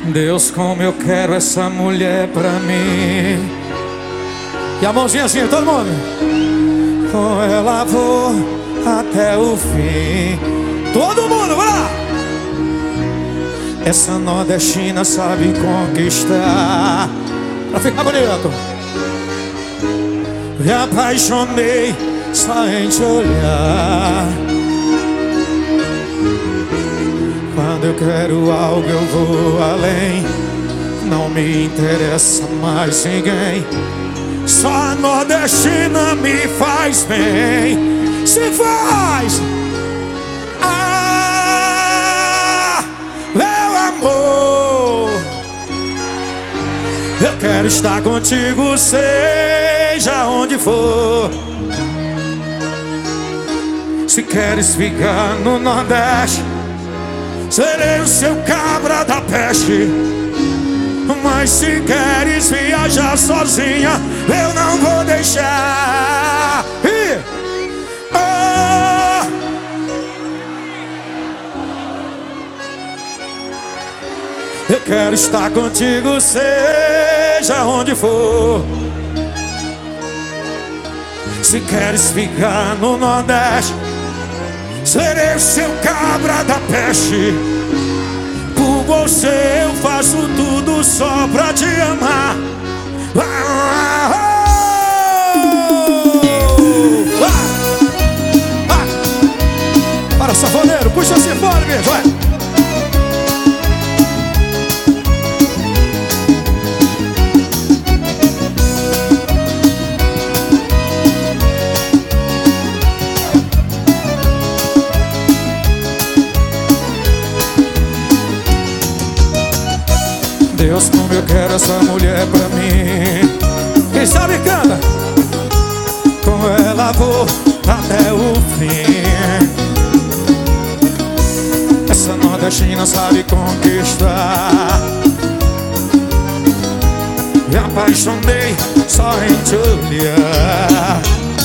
Deus, como eu quero essa mulher pra mim. E a mãozinha assim, todo mundo. Com ela vou até o fim. Todo mundo, vai lá! Essa nordestina sabe conquistar. Pra ficar bonito. Me apaixonei só em te olhar. Quando eu quero algo eu vou além. Não me interessa mais ninguém. Só a nordestina me faz bem. Se faz. Ah, meu amor, eu quero estar contigo, seja onde for. Se queres ficar no Nordeste, serei o seu cabra da peste. Mas se queres viajar sozinha, eu não vou deixar. Eu quero estar contigo, seja onde for. Se queres ficar no Nordeste, serei o seu cabra da peste. Por você eu faço tudo só pra te amar. Para, safoneiro, puxa assim fora, bicho, vai. Deus, como eu quero essa mulher pra mim. Quem sabe canta. Com ela vou até o fim. Essa nordestina sabe conquistar. Me apaixonei só em te olhar.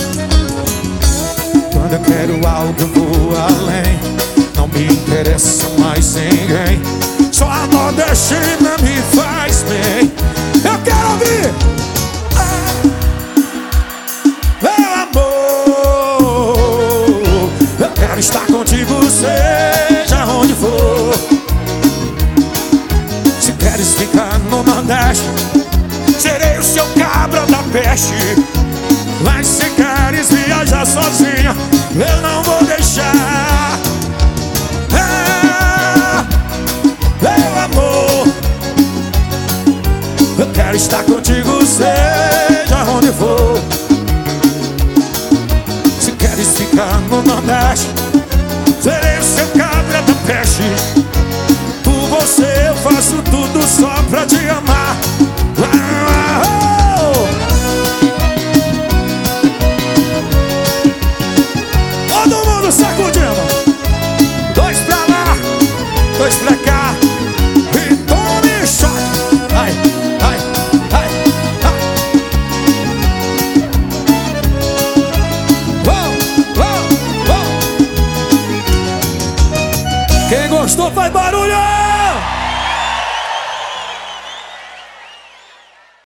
Quando eu quero algo eu vou além. Não me interessa mais ninguém. Só a nordestina me faz bem. Eu quero ouvir. Meu amor, eu quero estar contigo, seja onde for. Se queres ficar no Nordeste, serei o seu cabra da peste. Mas se queres viajar sozinha, eu não vou deixar. Eu quero estar contigo, seja onde for. Se queres ficar no Nordeste, serei o seu cabra da peste. Por você eu faço tudo só pra te amar. Todo mundo sacudindo. Dois pra lá, dois pra cá. E tome choque. Ai. Quem gostou faz barulho!